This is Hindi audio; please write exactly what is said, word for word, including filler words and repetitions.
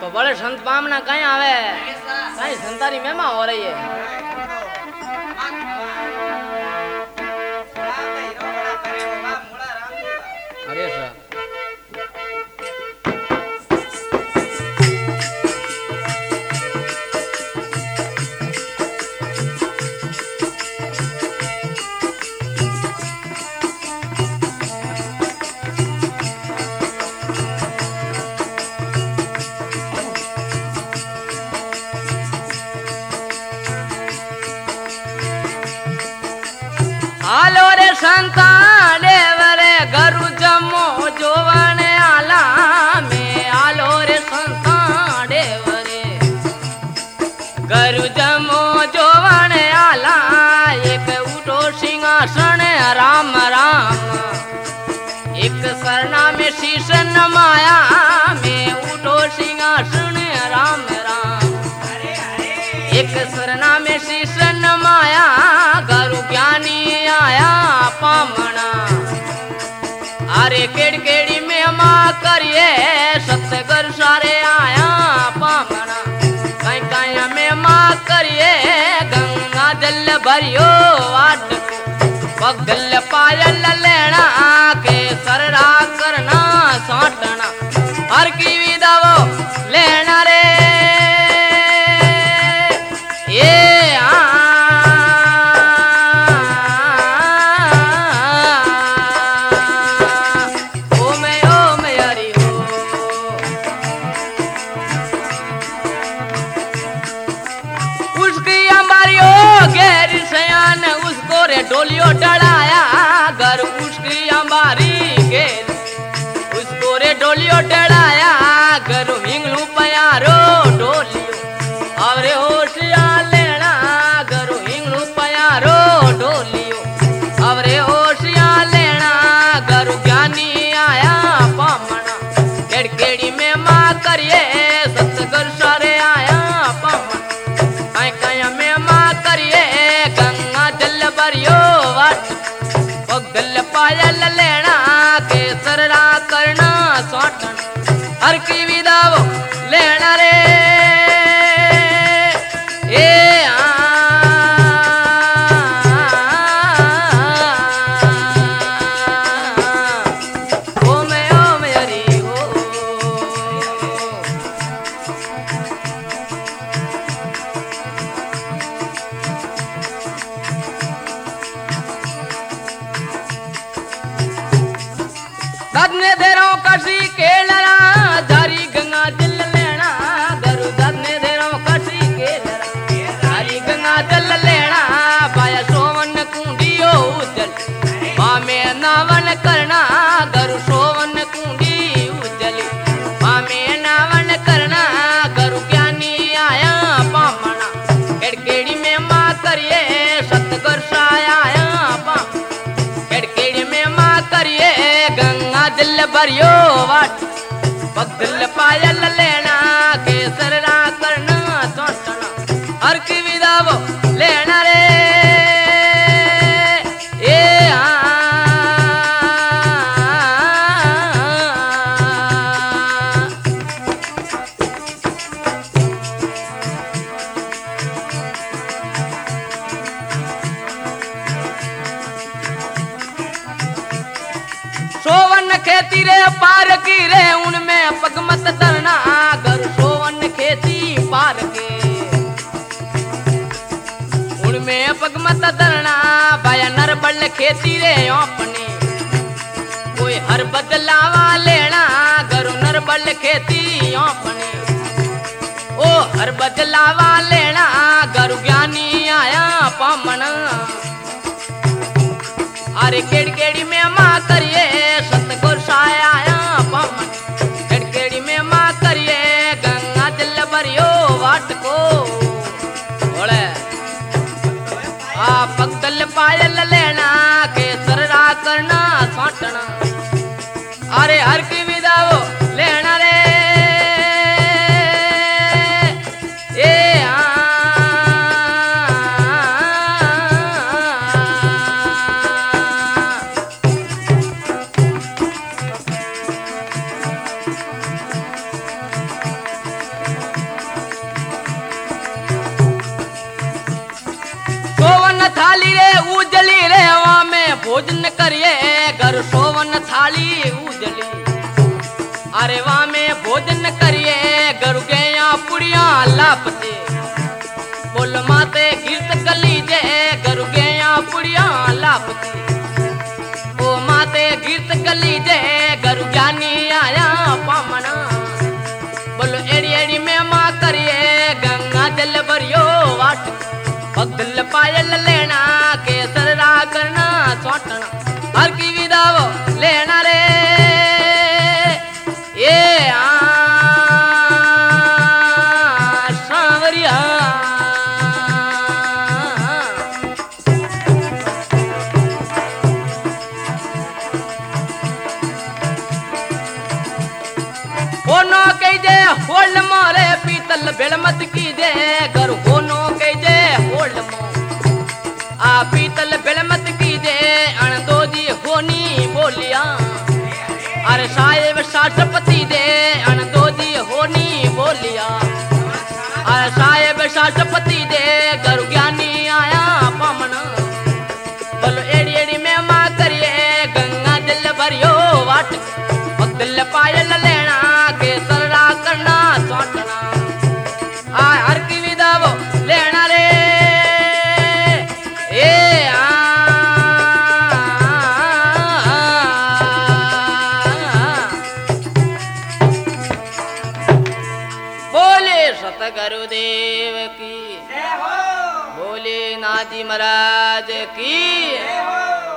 तो बड़े संत बामना कहीं आवे कहीं संतारी महिमा हो रही है। अरे सर आलो रे संता देवरे गरु जमो जोवन आला में आलो रे संता देवरे गरु जमो जोवन आला एक उठो सिंहासन राम राम एक सरना में शीश नमाया में उठो सिंहासन राम राम एक सरना में शीश नमाया गरु ज्ञानी आया पामना अरे केड़ केड़ी में माँ करिए सतगर सारे आया पामना कहीं कहीं में माँ करिए गंगा जल भरियो वाट पगल पायल लेना के सररा करना साटना हर की विदा वो लेना रे ये डोलियो डलाया घर उसकी अंबारी के उसको रे डोलियो डलाया घर हिंगलू प्यारो डोलियो अब रे होशिया लेना घर हिंगलू प्यारो डोलियो अब रे होशिया लेना घर ज्ञानी आया पामना केड़ केड़ी में माँ करिए सतगर सारे आया पामना कहीं कहीं में माँ करिए गंगा जल भरियो पगल पायल लेना के सररा करना सोटना हर की विदा वो लेना रे ए आ ओ मैं ओ मैं हरी हो दादने देरो कसी केलरा धारी गंगा जल लेना गरु दादने देरो कसी केलरा धारी गंगा जल लेना बाया सोवन कुंडियो उजल मामे नावन करना गरु सोवन कुंडी उजली मामे नावन करना गरु ज्ञानी आया पामना केड़केड़ी में माँ करिए सतगर साया आया पाम केड़केड़ी में माँ करिए गंगा जल भरियो वाट पगल पायल लेना के सररा करना सोटना हर की विदा वो लेना रे ए आ सोवन खेती रे पार की रे उनमें पगमत धरना घर सोवन खेती पार के उनमें पगमत धरना बाया नर बल खेती रे अपने कोई हर बदलावा लेना घर नर बल खेती अपने ओ हर बदलावा लेना घर ज्ञानी आया पामना अरे केड़ केड़ी में माँ करिए सतगुर साया आया पामन केड़ केड़ी में माँ करिए गंगा जल भरियो वाट को बोले आ पगल पायल लेना के सररा करना साटना अरे हर की विदा वो लेना रे ए आ भोजन करिए घर सोवन थाली उजली अरे वहाँ में भोजन करिए घर गया पुड़िया लापते बोल माते गिरत गली जे घर गया पुड़िया लापते ओ माते गिरत गली जे घर ज्ञानी आया पामना बोलो एड़ी एड़ी में माँ करिए गंगा जल भरियो वाट पगल पायल लेना केसरा करना छोटना हर की विदा वो लेना रे ये आ सांवरिया होनो कह जे होल मारे पीतल बेल मत की दे घर होनो कह जे होल मो आ पीतल बेल मत की दे अण दो जी होनी बोलिया अरे साहेब सासपति दे अण दो जी होनी बोलिया अरे साहेब सासपति दे घर ज्ञानी आया पामन बोलो एड़ी एड़ी में माँ करिए गंगा जल भरियो वाट दिल पायल लेना के सररा करना छोटना आ हर की विदा वो लेना रे ए आ बोले सतगुरुदेव की बोले नाथजी महाराज की